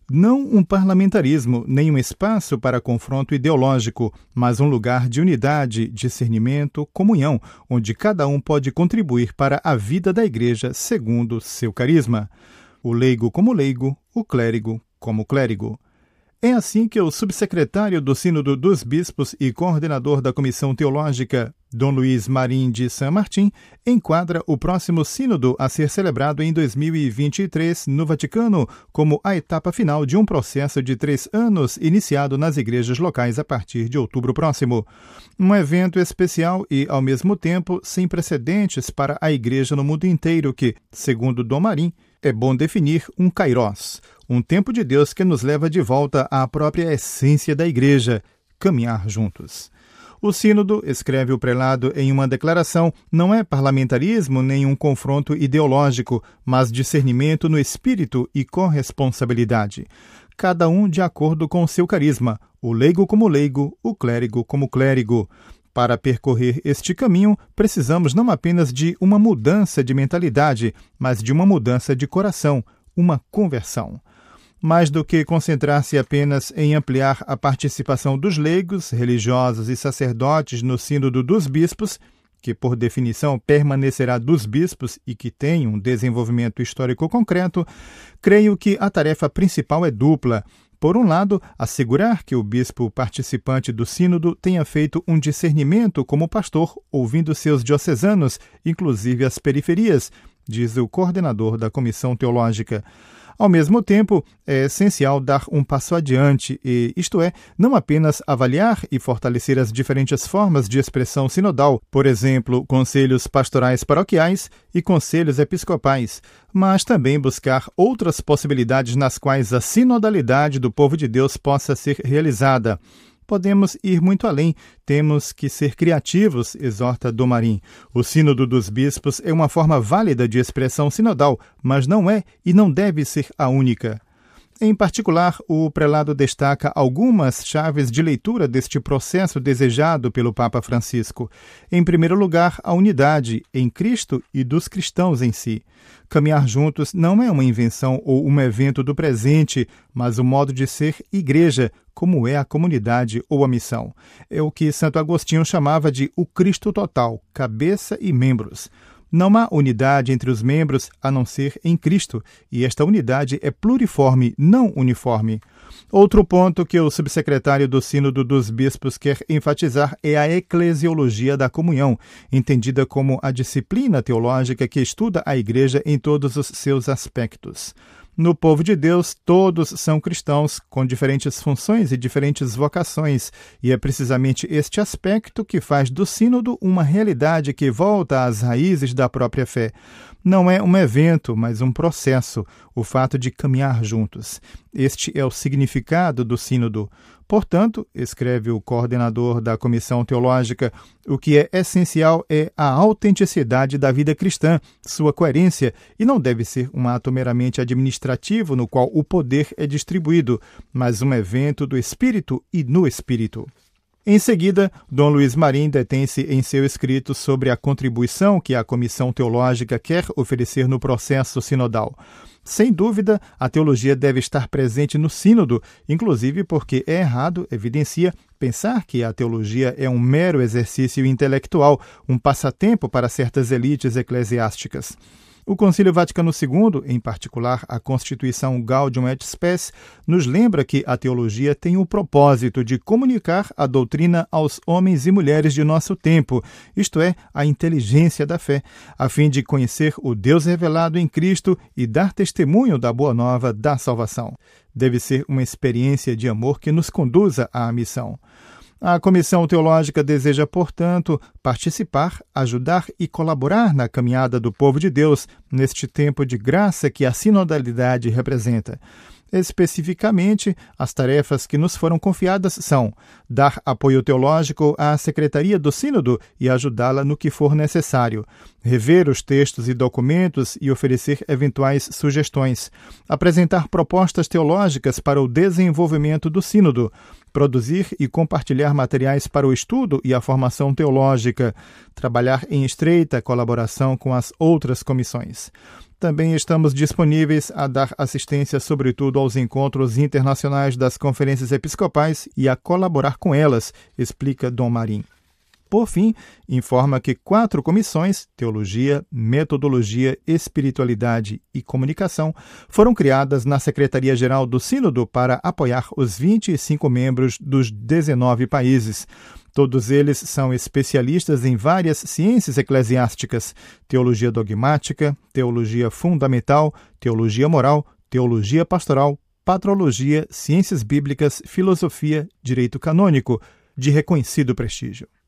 Não um parlamentarismo, nem um espaço para confronto ideológico, mas um lugar de unidade, discernimento, comunhão, onde cada um pode contribuir para a vida da Igreja segundo seu carisma. O leigo como leigo, o clérigo como clérigo. É assim que o subsecretário do Sínodo dos Bispos e coordenador da Comissão Teológica, Dom Luís Marim de Saint-Martin, enquadra o próximo sínodo a ser celebrado em 2023 no Vaticano como a etapa final de um processo de 3 anos iniciado nas igrejas locais a partir de outubro próximo. Um evento especial e, ao mesmo tempo, sem precedentes para a igreja no mundo inteiro que, segundo Dom Marim, é bom definir um kairos, um tempo de Deus que nos leva de volta à própria essência da igreja, caminhar juntos. O sínodo, escreve o prelado em uma declaração, não é parlamentarismo nem um confronto ideológico, mas discernimento no espírito e corresponsabilidade. Cada um de acordo com seu carisma, o leigo como leigo, o clérigo como clérigo. Para percorrer este caminho, precisamos não apenas de uma mudança de mentalidade, mas de uma mudança de coração, uma conversão. Mais do que concentrar-se apenas em ampliar a participação dos leigos, religiosos e sacerdotes no sínodo dos bispos, que por definição permanecerá dos bispos e que tem um desenvolvimento histórico concreto, creio que a tarefa principal é dupla. Por um lado, assegurar que o bispo participante do sínodo tenha feito um discernimento como pastor, ouvindo seus diocesanos, inclusive as periferias, diz o coordenador da Comissão Teológica. Ao mesmo tempo, é essencial dar um passo adiante e, isto é, não apenas avaliar e fortalecer as diferentes formas de expressão sinodal, por exemplo, conselhos pastorais paroquiais e conselhos episcopais, mas também buscar outras possibilidades nas quais a sinodalidade do povo de Deus possa ser realizada. Podemos ir muito além, temos que ser criativos, exorta Dom Marim. O Sínodo dos Bispos é uma forma válida de expressão sinodal, mas não é e não deve ser a única. Em particular, o prelado destaca algumas chaves de leitura deste processo desejado pelo Papa Francisco. Em primeiro lugar, a unidade em Cristo e dos cristãos em si. Caminhar juntos não é uma invenção ou um evento do presente, mas o modo de ser igreja, como é a comunidade ou a missão. É o que Santo Agostinho chamava de o Cristo total, cabeça e membros. Não há unidade entre os membros a não ser em Cristo, e esta unidade é pluriforme, não uniforme. Outro ponto que o subsecretário do Sínodo dos Bispos quer enfatizar é a eclesiologia da comunhão, entendida como a disciplina teológica que estuda a Igreja em todos os seus aspectos. No povo de Deus, todos são cristãos, com diferentes funções e diferentes vocações, e é precisamente este aspecto que faz do sínodo uma realidade que volta às raízes da própria fé. Não é um evento, mas um processo, o fato de caminhar juntos. Este é o significado do sínodo. Portanto, escreve o coordenador da Comissão Teológica, o que é essencial é a autenticidade da vida cristã, sua coerência, e não deve ser um ato meramente administrativo no qual o poder é distribuído, mas um evento do Espírito e no Espírito. Em seguida, Dom Luís Marim detém-se em seu escrito sobre a contribuição que a Comissão Teológica quer oferecer no processo sinodal. Sem dúvida, a teologia deve estar presente no sínodo, inclusive porque é errado, evidencia, pensar que a teologia é um mero exercício intelectual, um passatempo para certas elites eclesiásticas. O Concílio Vaticano II, em particular a Constituição Gaudium et Spes, nos lembra que a teologia tem o propósito de comunicar a doutrina aos homens e mulheres de nosso tempo, isto é, a inteligência da fé, a fim de conhecer o Deus revelado em Cristo e dar testemunho da boa nova da salvação. Deve ser uma experiência de amor que nos conduza à missão. A Comissão Teológica deseja, portanto, participar, ajudar e colaborar na caminhada do povo de Deus neste tempo de graça que a sinodalidade representa. Especificamente, as tarefas que nos foram confiadas são dar apoio teológico à Secretaria do Sínodo e ajudá-la no que for necessário, rever os textos e documentos e oferecer eventuais sugestões, apresentar propostas teológicas para o desenvolvimento do Sínodo, produzir e compartilhar materiais para o estudo e a formação teológica, trabalhar em estreita colaboração com as outras comissões. Também estamos disponíveis a dar assistência, sobretudo aos encontros internacionais das conferências episcopais e a colaborar com elas, explica Dom Marim. Por fim, informa que 4 comissões, Teologia, Metodologia, Espiritualidade e Comunicação, foram criadas na Secretaria-Geral do Sínodo para apoiar os 25 membros dos 19 países. Todos eles são especialistas em várias ciências eclesiásticas: teologia dogmática, teologia fundamental, teologia moral, teologia pastoral, patrologia, ciências bíblicas, filosofia, direito canônico, de reconhecido prestígio.